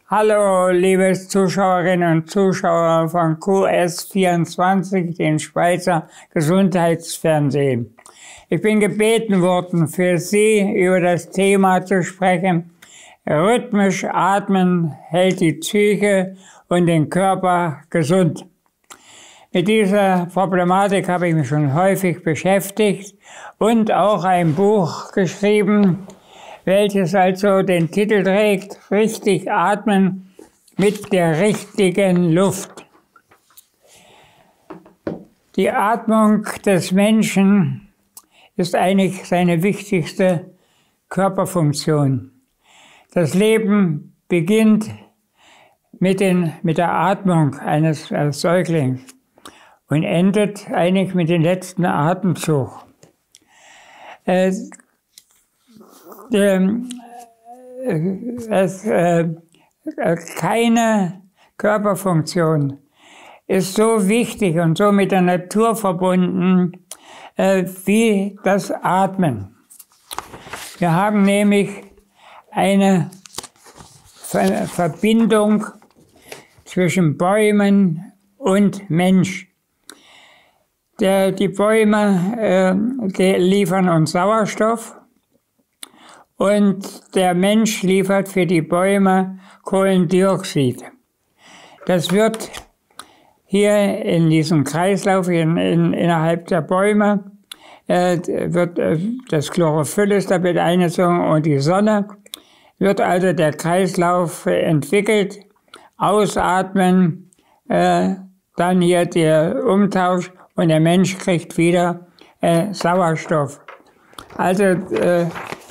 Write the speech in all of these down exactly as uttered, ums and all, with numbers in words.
Hallo, liebe Zuschauerinnen und Zuschauer von Q S vierundzwanzig, dem Schweizer Gesundheitsfernsehen. Ich bin gebeten worden, für Sie über das Thema zu sprechen. Rhythmisch atmen hält die Psyche und den Körper gesund. Mit dieser Problematik habe ich mich schon häufig beschäftigt und auch ein Buch geschrieben, welches also den Titel trägt, Richtig atmen mit der richtigen Luft. Die Atmung des Menschen ist eigentlich seine wichtigste Körperfunktion. Das Leben beginnt mit, den, mit der Atmung eines, eines Säuglings und endet eigentlich mit dem letzten Atemzug. Äh, Es, äh, keine Körperfunktion ist so wichtig und so mit der Natur verbunden äh, wie das Atmen. Wir haben nämlich eine Ver Verbindung zwischen Bäumen und Mensch. Der, die Bäume äh, die liefern uns Sauerstoff. Und der Mensch liefert für die Bäume Kohlendioxid. Das wird hier in diesem Kreislauf, in, in, innerhalb der Bäume, äh, wird äh, das Chlorophyll ist damit eingezogen und die Sonne, wird also der Kreislauf äh, entwickelt, ausatmen, äh, dann hier der Umtausch und der Mensch kriegt wieder äh, Sauerstoff. Also äh,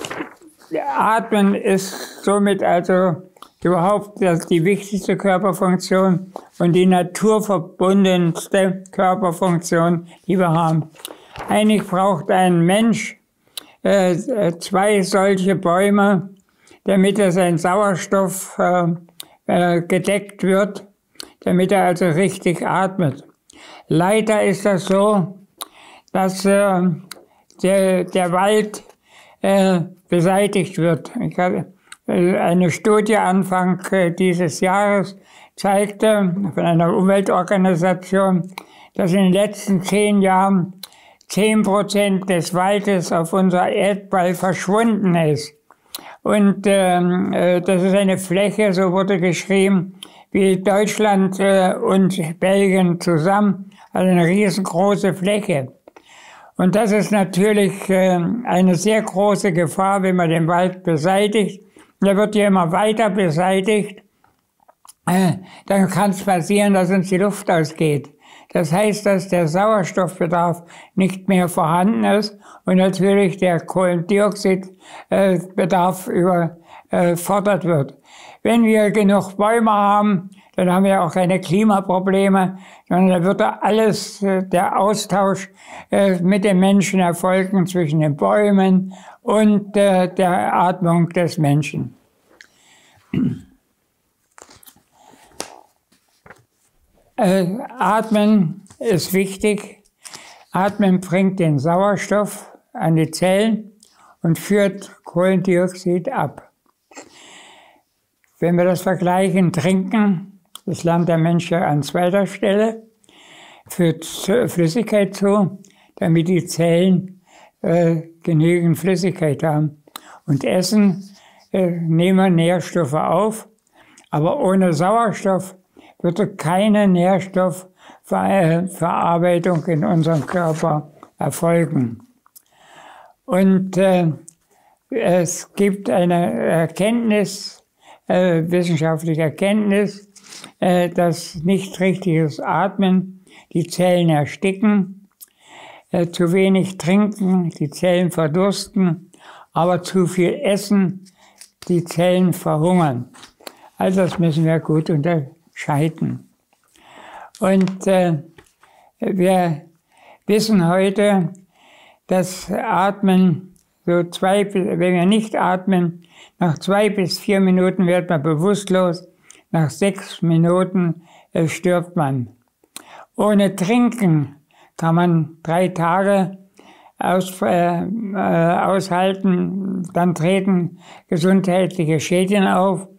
Atmen ist somit also überhaupt die wichtigste Körperfunktion und die naturverbundenste Körperfunktion, die wir haben. Eigentlich braucht ein Mensch äh, zwei solche Bäume, damit er sein Sauerstoff äh, äh, gedeckt wird, damit er also richtig atmet. Leider ist das so, dass äh, der, der Wald äh, beseitigt wird. Ich hatte eine Studie Anfang dieses Jahres zeigte von einer Umweltorganisation, dass in den letzten zehn Jahren zehn Prozent des Waldes auf unserer Erdball verschwunden ist. Und ähm, das ist eine Fläche, so wurde geschrieben, wie Deutschland äh, und Belgien zusammen, also eine riesengroße Fläche. Und das ist natürlich äh, eine sehr große Gefahr, wenn man den Wald beseitigt. Der wird ja immer weiter beseitigt. Äh, dann kann es passieren, dass uns die Luft ausgeht. Das heißt, dass der Sauerstoffbedarf nicht mehr vorhanden ist und natürlich der Kohlendioxidbedarf äh, überfordert wird. Wenn wir genug Bäume haben, dann haben wir auch keine Klimaprobleme, sondern da wird da alles, der Austausch mit den Menschen erfolgen zwischen den Bäumen und der Atmung des Menschen. Atmen ist wichtig. Atmen bringt den Sauerstoff an die Zellen und führt Kohlendioxid ab. Wenn wir das vergleichen, trinken, das lernt der Mensch ja an zweiter Stelle, führt Flüssigkeit zu, damit die Zellen äh, genügend Flüssigkeit haben. Und Essen äh, nehmen Nährstoffe auf, aber ohne Sauerstoff wird keine Nährstoffverarbeitung in unserem Körper erfolgen. Und äh, es gibt eine Erkenntnis, äh, wissenschaftliche Erkenntnis, äh, dass nicht richtiges Atmen die Zellen ersticken, äh, zu wenig trinken, die Zellen verdursten, aber zu viel essen, die Zellen verhungern. Also das müssen wir gut unterscheiden. Und äh, wir wissen heute, dass Atmen, so zwei, wenn wir nicht atmen, nach zwei bis vier Minuten wird man bewusstlos, nach sechs Minuten äh, stirbt man. Ohne Trinken kann man drei Tage aus, äh, äh, aushalten, dann treten gesundheitliche Schäden auf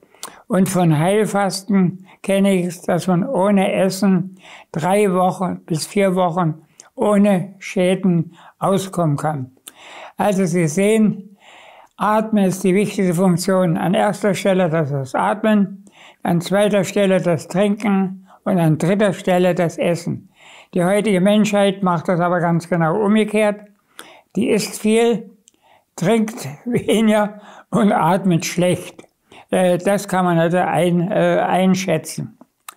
Und von Heilfasten kenne ich es, dass man ohne Essen drei Wochen bis vier Wochen ohne Schäden auskommen kann. Also Sie sehen, Atmen ist die wichtigste Funktion. An erster Stelle das Atmen, an zweiter Stelle das Trinken und an dritter Stelle das Essen. Die heutige Menschheit macht das aber ganz genau umgekehrt. Die isst viel, trinkt weniger und atmet schlecht. Das kann man also ein, äh, einschätzen.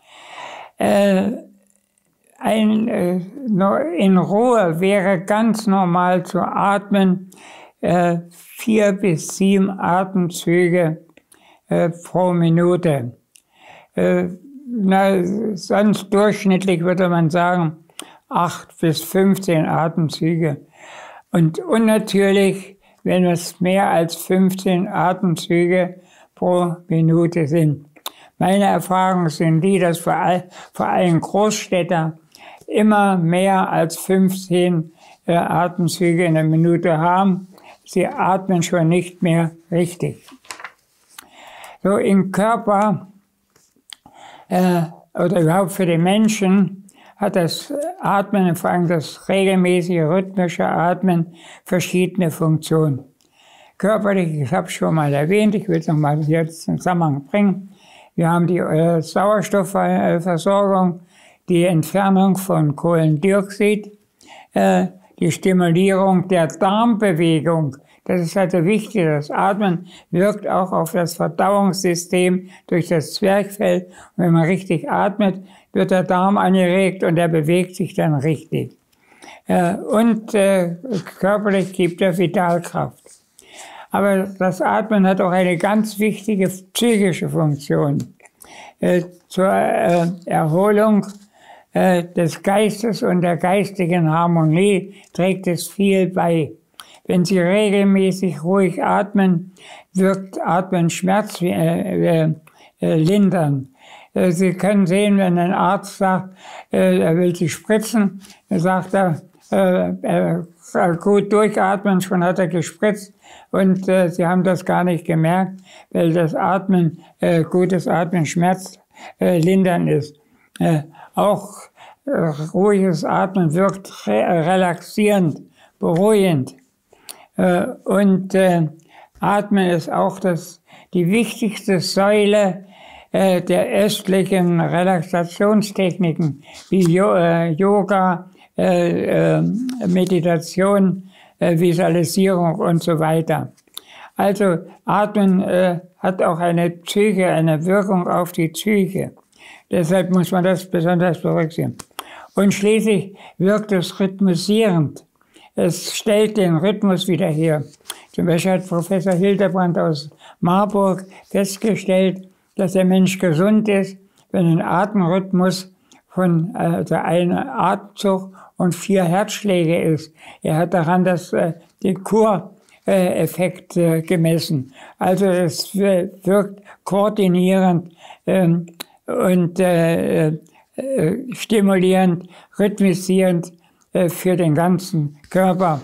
Äh, ein, äh, in Ruhe wäre ganz normal zu atmen, äh, vier bis sieben Atemzüge äh, pro Minute. Äh, na, sonst durchschnittlich würde man sagen, acht bis fünfzehn Atemzüge. Und unnatürlich, wenn es mehr als fünfzehn Atemzüge pro Minute sind. Meine Erfahrungen sind die, dass vor, all, vor allem Großstädter immer mehr als fünfzehn äh, Atemzüge in der Minute haben. Sie atmen schon nicht mehr richtig. So im Körper äh, oder überhaupt für den Menschen hat das Atmen, vor allem das regelmäßige rhythmische Atmen, verschiedene Funktionen. Körperlich, ich habe es schon mal erwähnt, ich will es nochmal jetzt in Zusammenhang bringen. Wir haben die äh, Sauerstoffversorgung, die Entfernung von Kohlendioxid, äh, die Stimulierung der Darmbewegung. Das ist also wichtig. Das Atmen wirkt auch auf das Verdauungssystem durch das Zwerchfell. Und wenn man richtig atmet, wird der Darm angeregt und er bewegt sich dann richtig. Äh, und äh, körperlich gibt er Vitalkraft. Aber das Atmen hat auch eine ganz wichtige psychische Funktion. Äh, zur äh, Erholung äh, des Geistes und der geistigen Harmonie trägt es viel bei. Wenn Sie regelmäßig ruhig atmen, wirkt Atmen Schmerz äh, äh, lindern. Äh, Sie können sehen, wenn ein Arzt sagt, äh, er will Sie spritzen, dann sagt er, äh, äh, gut durchatmen, schon hat er gespritzt. Und äh, Sie haben das gar nicht gemerkt, weil das Atmen, äh, gutes Atmen, Schmerz äh, lindern ist. Äh, auch äh, ruhiges Atmen wirkt re relaxierend, beruhigend. Äh, und äh, Atmen ist auch das, die wichtigste Säule äh, der östlichen Relaxationstechniken, wie jo äh, Yoga, äh, äh, Meditation, Visualisierung und so weiter. Also Atmen äh, hat auch eine Psyche, eine Wirkung auf die Psyche. Deshalb muss man das besonders berücksichtigen. Und schließlich wirkt es rhythmisierend. Es stellt den Rhythmus wieder her. Zum Beispiel hat Professor Hildebrand aus Marburg festgestellt, dass der Mensch gesund ist, wenn ein Atemrhythmus von also einem Atemzug und vier Herzschläge ist. Er hat daran das, äh, den Kur-Effekt äh, gemessen. Also es wirkt koordinierend ähm, und äh, äh, stimulierend, rhythmisierend äh, für den ganzen Körper.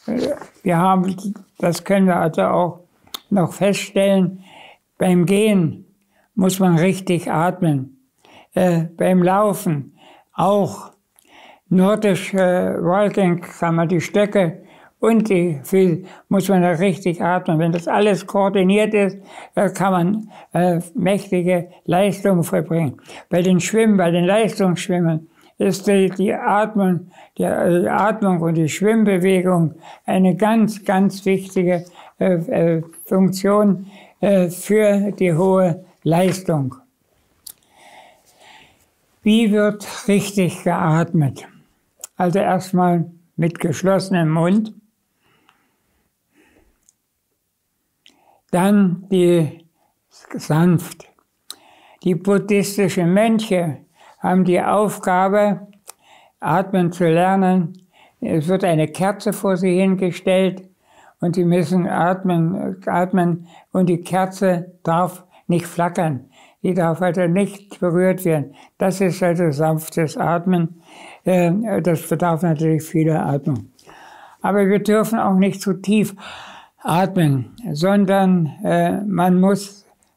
Wir haben, das können wir also auch noch feststellen, beim Gehen muss man richtig atmen. Äh, beim Laufen auch. Nordisch äh, Walking kann man die Stöcke und die Füße, muss man da richtig atmen. Wenn das alles koordiniert ist, äh, kann man äh, mächtige Leistungen vollbringen. Bei den Schwimmen, bei den Leistungsschwimmen ist die, die, Atmung, die äh, Atmung und die Schwimmbewegung eine ganz, ganz wichtige äh, äh, Funktion äh, für die hohe Leistung. Wie wird richtig geatmet? Also erstmal mit geschlossenem Mund. Dann die sanft. Die buddhistischen Mönche haben die Aufgabe, atmen zu lernen. Es wird eine Kerze vor sie hingestellt und sie müssen atmen, atmen und die Kerze darf nicht flackern. Die darf also nicht berührt werden. Das ist also sanftes Atmen. Das bedarf natürlich vieler Atmung. Aber wir dürfen auch nicht zu tief atmen, sondern man muss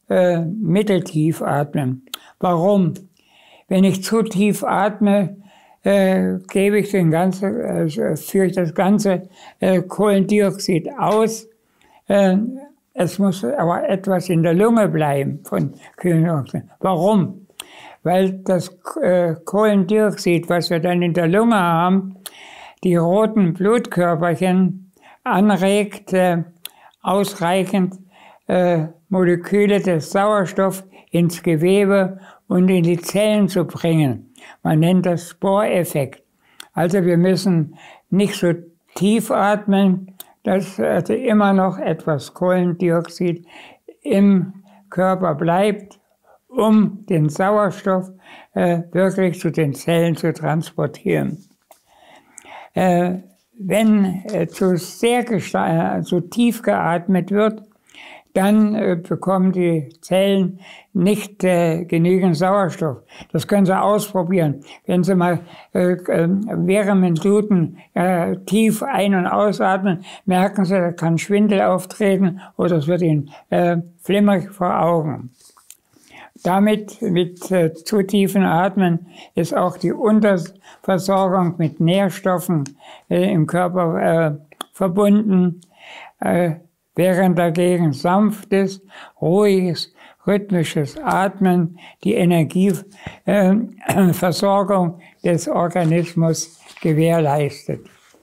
äh, mitteltief atmen. Warum? Wenn ich zu tief atme, äh, gebe ich den ganzen, äh, führe ich das ganze äh, Kohlendioxid aus. Äh, es muss aber etwas in der Lunge bleiben von Kohlendioxid. Warum? Weil das äh, Kohlendioxid, was wir dann in der Lunge haben, die roten Blutkörperchen anregt, äh, ausreichend äh, Moleküle des Sauerstoffs ins Gewebe und in die Zellen zu bringen. Man nennt das Bohreffekt. Also wir müssen nicht so tief atmen, dass also immer noch etwas Kohlendioxid im Körper bleibt, um den Sauerstoff äh, wirklich zu den Zellen zu transportieren. Äh, wenn äh, zu sehr äh, zu tief geatmet wird, dann äh, bekommen die Zellen nicht äh, genügend Sauerstoff. Das können Sie ausprobieren. Wenn Sie mal äh, äh, mehrere Minuten äh, tief ein- und ausatmen, merken Sie, da kann Schwindel auftreten oder es wird Ihnen äh, flimmerig vor Augen. Damit, mit äh, zu tiefen Atmen, ist auch die Unterversorgung mit Nährstoffen äh, im Körper äh, verbunden, äh, während dagegen sanftes, ruhiges, rhythmisches Atmen die Energieversorgung äh, des Organismus gewährleistet.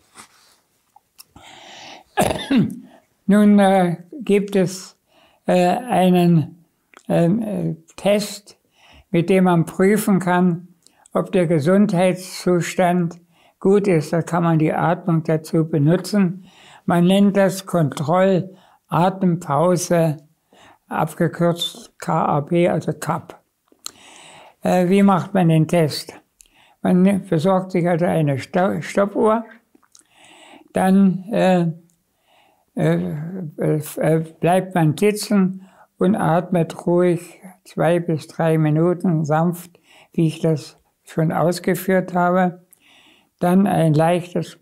Nun äh, gibt es äh, einen äh, Test, mit dem man prüfen kann, ob der Gesundheitszustand gut ist. Da kann man die Atmung dazu benutzen. Man nennt das Kontrollatempause, abgekürzt K A P, also C A P. Äh, wie macht man den Test? Man besorgt sich also eine Stoppuhr, dann äh, äh, äh, bleibt man sitzen und atmet ruhig zwei bis drei Minuten sanft, wie ich das schon ausgeführt habe. Dann ein leichtes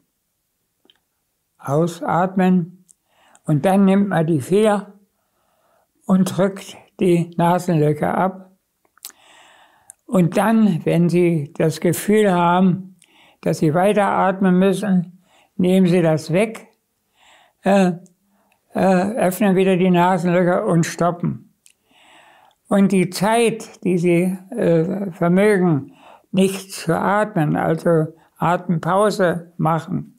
Ausatmen und dann nimmt man die Finger und drückt die Nasenlöcher ab. Und dann, wenn Sie das Gefühl haben, dass Sie weiteratmen müssen, nehmen Sie das weg, äh, äh, öffnen wieder die Nasenlöcher und stoppen. Und die Zeit, die Sie äh, vermögen, nicht zu atmen, also Atempause machen,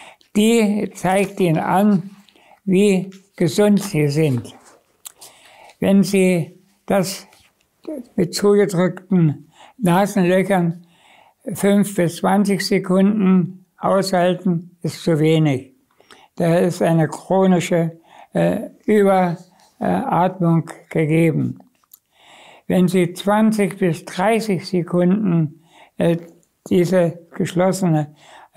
die zeigt Ihnen an, wie gesund Sie sind. Wenn Sie das mit zugedrückten Nasenlöchern fünf bis zwanzig Sekunden aushalten, ist zu wenig. Da ist eine chronische äh, Überatmung gegeben. Wenn Sie zwanzig bis dreißig Sekunden äh, diese geschlossene,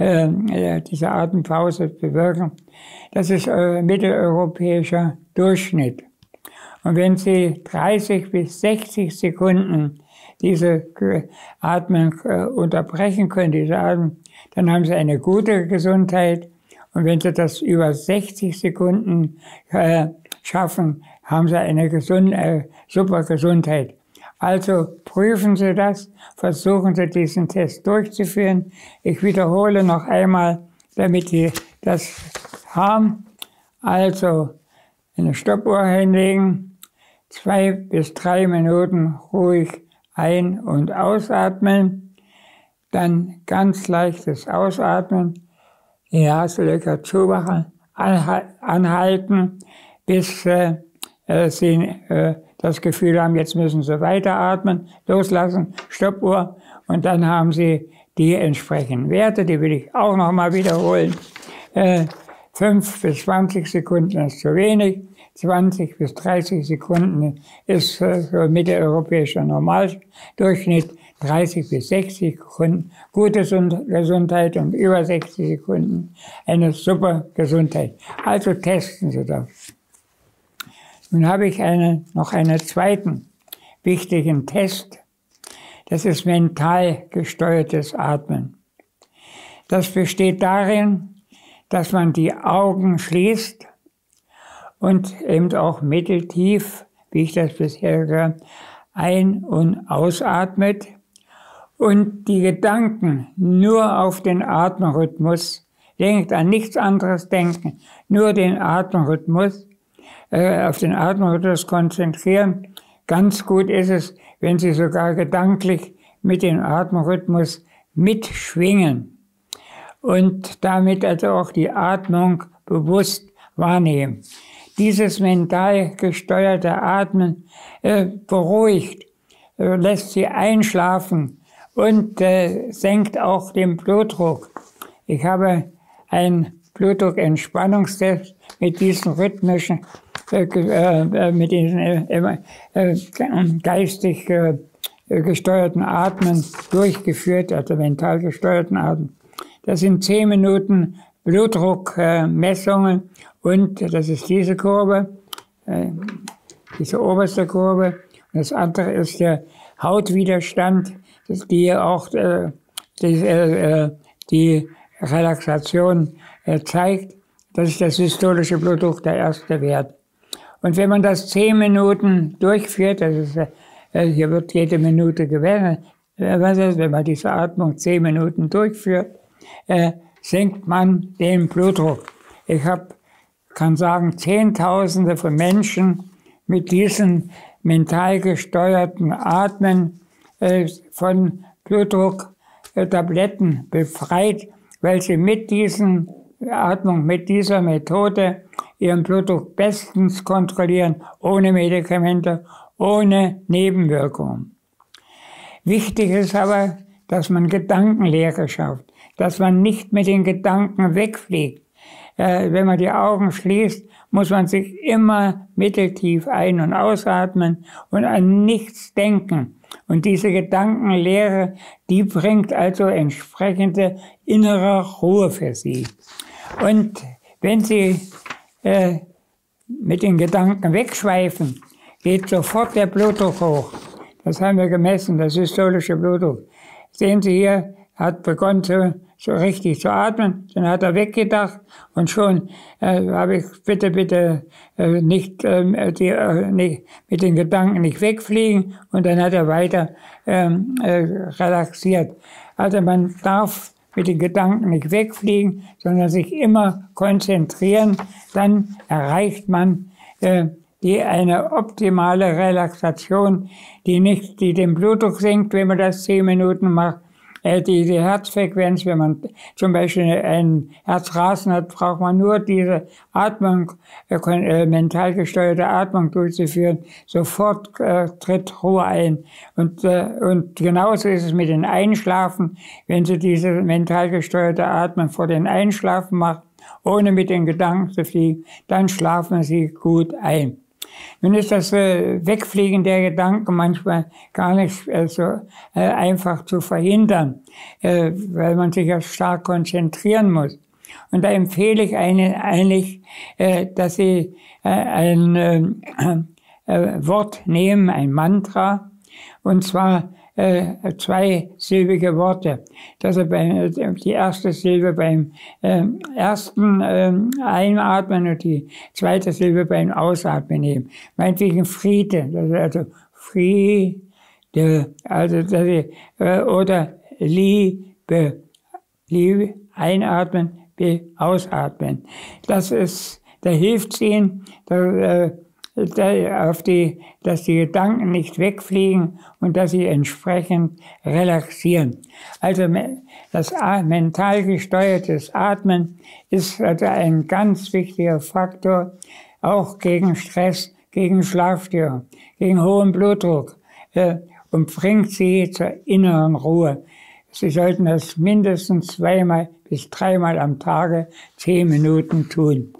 äh, diese Atempause bewirken, das ist äh, mitteleuropäischer Durchschnitt. Und wenn Sie dreißig bis sechzig Sekunden diese Atmung äh, unterbrechen können, diese Atmung, dann haben Sie eine gute Gesundheit. Und wenn Sie das über sechzig Sekunden äh, schaffen, haben Sie eine gesunde, äh, super Gesundheit. Also prüfen Sie das, versuchen Sie diesen Test durchzuführen. Ich wiederhole noch einmal, damit Sie das haben. Also eine Stoppuhr hinlegen, zwei bis drei Minuten ruhig ein- und ausatmen, dann ganz leichtes Ausatmen, die Nasenlöcher zumachen, anhalten, bis äh, Sie äh, das Gefühl haben, jetzt müssen Sie weiteratmen, loslassen, Stoppuhr, und dann haben Sie die entsprechenden Werte, die will ich auch nochmal wiederholen. Äh, fünf bis zwanzig Sekunden ist zu wenig, zwanzig bis dreißig Sekunden ist äh, so mitteleuropäischer Normaldurchschnitt, dreißig bis sechzig Sekunden gute Gesundheit und über sechzig Sekunden eine super Gesundheit. Also testen Sie das. Nun habe ich eine, noch einen zweiten wichtigen Test. Das ist mental gesteuertes Atmen. Das besteht darin, dass man die Augen schließt und eben auch mitteltief wie ich das bisher gehört, ein- und ausatmet und die Gedanken nur auf den Atemrhythmus denkt, an nichts anderes denken, nur den Atemrhythmus, äh, auf den Atemrhythmus konzentrieren. Ganz gut ist es, wenn Sie sogar gedanklich mit dem Atemrhythmus mitschwingen und damit also auch die Atmung bewusst wahrnehmen. Dieses mental gesteuerte Atmen äh, beruhigt, äh, lässt Sie einschlafen und äh, senkt auch den Blutdruck. Ich habe einen Blutdruckentspannungstest mit diesen rhythmischen, äh, äh, mit diesen äh, äh, geistig äh, gesteuerten Atmen durchgeführt, also mental gesteuerten Atmen. Das sind zehn Minuten Blutdruckmessungen und das ist diese Kurve, äh, diese oberste Kurve. Und das andere ist der Hautwiderstand, die auch äh, die, äh, die Relaxation äh, zeigt. Das ist der systolische Blutdruck, der erste Wert. Und wenn man das zehn Minuten durchführt, das ist, äh, hier wird jede Minute gemessen, äh, was ist, wenn man diese Atmung zehn Minuten durchführt, äh, senkt man den Blutdruck. Ich hab, kann sagen, Zehntausende von Menschen mit diesen mental gesteuerten Atmen äh, von Blutdrucktabletten befreit, weil sie mit diesen Atmung, mit dieser Methode ihren Blutdruck bestens kontrollieren, ohne Medikamente, ohne Nebenwirkungen. Wichtig ist aber, dass man Gedankenlehre schafft, dass man nicht mit den Gedanken wegfliegt. Äh, wenn man die Augen schließt, muss man sich immer mitteltief ein- und ausatmen und an nichts denken. Und diese Gedankenlehre, die bringt also entsprechende innere Ruhe für Sie. Und wenn Sie äh, mit den Gedanken wegschweifen, geht sofort der Blutdruck hoch. Das haben wir gemessen, der systolische Blutdruck. Sehen Sie hier, hat begonnen so, so richtig zu atmen, dann hat er weggedacht und schon äh, habe ich, bitte, bitte äh, nicht, äh, die, äh, nicht mit den Gedanken nicht wegfliegen und dann hat er weiter ähm, äh, relaxiert. Also man darf mit den Gedanken nicht wegfliegen, sondern sich immer konzentrieren, dann erreicht man äh, die eine optimale Relaxation, die nicht, die den Blutdruck senkt, wenn man das zehn Minuten macht, äh, die, die Herzfrequenz, wenn man zum Beispiel ein Herzrasen hat, braucht man nur diese Atmung, äh, mental gesteuerte Atmung durchzuführen, sofort äh, tritt Ruhe ein. Und, äh, und genauso ist es mit dem Einschlafen, wenn Sie diese mental gesteuerte Atmung vor dem Einschlafen machen, ohne mit den Gedanken zu fliegen, dann schlafen Sie gut ein. Nun ist das äh, Wegfliegen der Gedanken manchmal gar nicht äh, so äh, einfach zu verhindern, äh, weil man sich ja stark konzentrieren muss. Und da empfehle ich einen, eigentlich, äh, dass Sie äh, ein äh, äh, Wort nehmen, ein Mantra, und zwar äh, zweisilbige Worte. Dass er bei, die erste Silbe beim äh, ersten äh, Einatmen und die zweite Silbe beim Ausatmen nehmen. Meinetwegen Friede, das ist also Friede, also dass ich, äh, oder Liebe, Liebe einatmen, ausatmen. Das ist, da hilft es Ihnen, da, äh, auf die, dass die Gedanken nicht wegfliegen und dass sie entsprechend relaxieren. Also das mental gesteuertes Atmen ist also ein ganz wichtiger Faktor, auch gegen Stress, gegen Schlafstörungen, gegen hohen Blutdruck äh, und bringt sie zur inneren Ruhe. Sie sollten das mindestens zweimal bis dreimal am Tage zehn Minuten tun.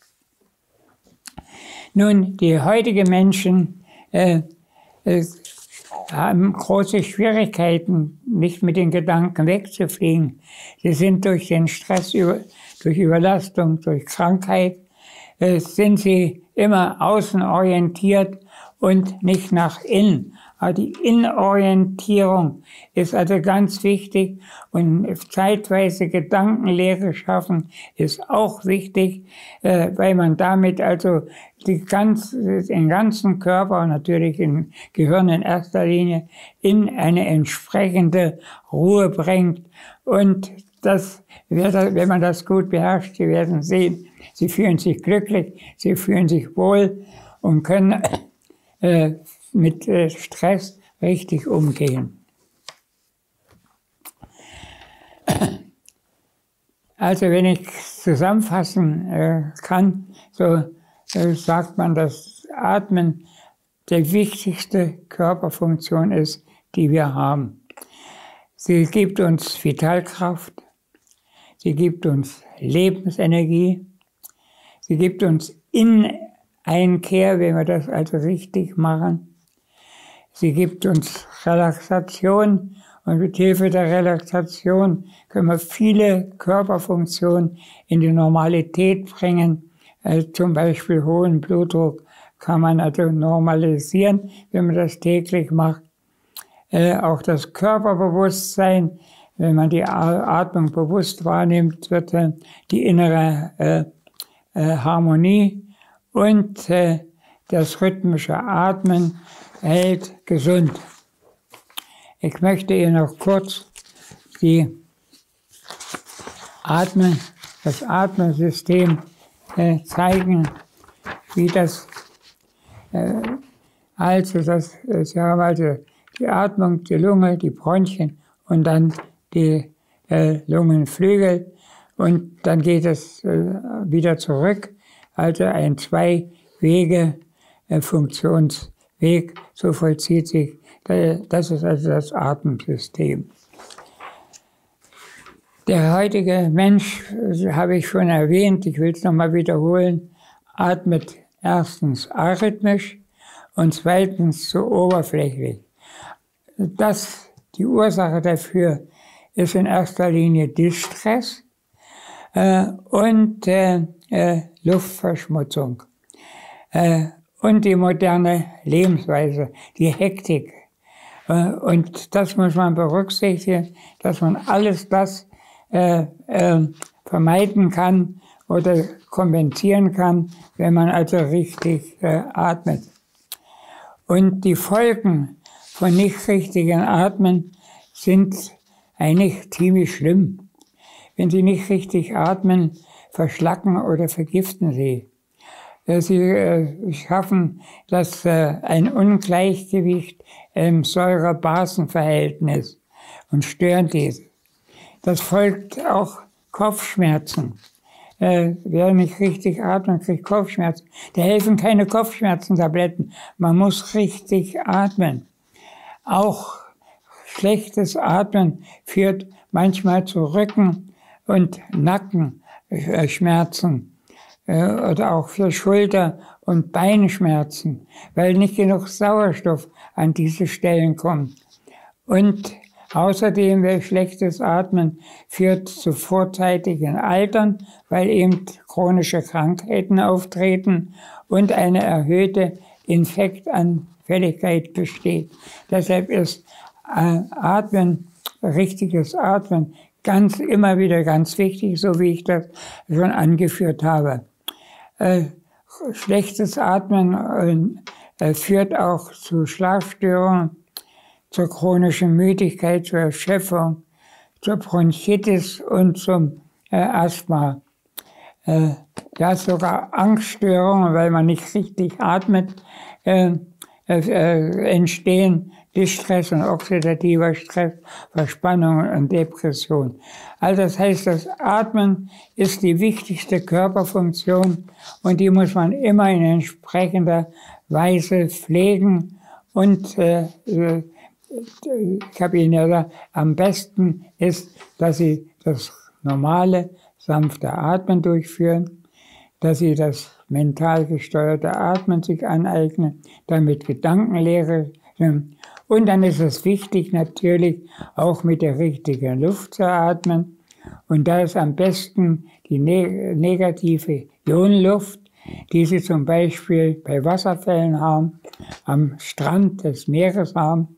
Nun, die heutigen Menschen äh, äh, haben große Schwierigkeiten, nicht mit den Gedanken wegzufliegen. Sie sind durch den Stress, über, durch Überlastung, durch Krankheit, äh, sind sie immer außenorientiert und nicht nach innen. Aber die Innenorientierung ist also ganz wichtig und zeitweise Gedankenlehre schaffen ist auch wichtig, äh, weil man damit also die ganz, den ganzen Körper und natürlich im Gehirn in erster Linie in eine entsprechende Ruhe bringt. Und das, wenn man das gut beherrscht, Sie werden sehen, Sie fühlen sich glücklich, Sie fühlen sich wohl und können äh, mit äh, Stress richtig umgehen. Also wenn ich zusammenfassen äh, kann, so äh, sagt man, dass Atmen die wichtigste Körperfunktion ist, die wir haben. Sie gibt uns Vitalkraft, sie gibt uns Lebensenergie, sie gibt uns Inneneinkehr, wenn wir das also richtig machen. Sie gibt uns Relaxation und mit Hilfe der Relaxation können wir viele Körperfunktionen in die Normalität bringen. Also zum Beispiel hohen Blutdruck kann man also normalisieren, wenn man das täglich macht. Äh, auch das Körperbewusstsein, wenn man die Atmung bewusst wahrnimmt, wird äh, die innere äh, äh, Harmonie und äh, das rhythmische Atmen hält gesund. Ich möchte Ihnen noch kurz die Atmen, das Atmensystem äh, zeigen, wie das, äh, also das, Sie haben also die Atmung, die Lunge, die Bronchien und dann die äh, Lungenflügel und dann geht es äh, wieder zurück, also ein Zwei-Wege-Funktionsweg, so vollzieht sich, das ist also das Atemsystem. Der heutige Mensch, habe ich schon erwähnt, ich will es nochmal wiederholen, atmet erstens arrhythmisch und zweitens zu oberflächlich. Das, die Ursache dafür ist in erster Linie Distress äh, und äh, äh, Luftverschmutzung äh, und die moderne Lebensweise, die Hektik. Äh, und das muss man berücksichtigen, dass man alles das äh, äh, vermeiden kann oder kompensieren kann, wenn man also richtig äh, atmet. Und die Folgen von nicht richtigen Atmen sind eigentlich ziemlich schlimm. Wenn Sie nicht richtig atmen, verschlacken oder vergiften Sie. Sie äh, schaffen das äh, ein Ungleichgewicht im Säure-Basen-Verhältnis und stören dieses. Das folgt auch Kopfschmerzen. Äh, wer nicht richtig atmet, kriegt Kopfschmerzen. Da helfen keine Kopfschmerzentabletten. Man muss richtig atmen. Auch schlechtes Atmen führt manchmal zu Rücken- und Nackenschmerzen äh, oder auch für Schulter- und Beinschmerzen, weil nicht genug Sauerstoff an diese Stellen kommt. Und außerdem, wer schlechtes Atmen führt zu vorzeitigen Altern, weil eben chronische Krankheiten auftreten und eine erhöhte Infektanfälligkeit besteht. Deshalb ist äh, Atmen, richtiges Atmen, ganz immer wieder ganz wichtig, so wie ich das schon angeführt habe. Äh, schlechtes Atmen äh, führt auch zu Schlafstörungen, zur chronischen Müdigkeit, zur Erschöpfung, zur Bronchitis und zum äh, Asthma. Äh, ja, sogar Angststörungen, weil man nicht richtig atmet, äh, äh, entstehen Distress und oxidativer Stress, Verspannung und Depression. Also das heißt, das Atmen ist die wichtigste Körperfunktion und die muss man immer in entsprechender Weise pflegen und äh, ich habe Ihnen ja gesagt, am besten ist, dass Sie das normale, sanfte Atmen durchführen, dass Sie das mental gesteuerte Atmen sich aneignen, damit Gedankenlehre. Und dann ist es wichtig, natürlich auch mit der richtigen Luft zu atmen. Und da ist am besten die negative Ionenluft, die Sie zum Beispiel bei Wasserfällen haben am Strand des Meeres haben.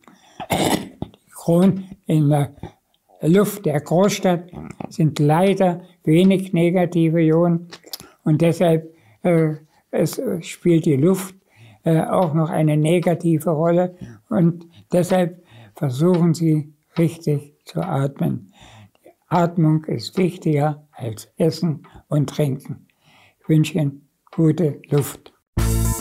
In der Luft der Großstadt sind leider wenig negative Ionen und deshalb äh, es spielt die Luft äh, auch noch eine negative Rolle und deshalb versuchen Sie richtig zu atmen. Die Atmung ist wichtiger als Essen und Trinken. Ich wünsche Ihnen gute Luft.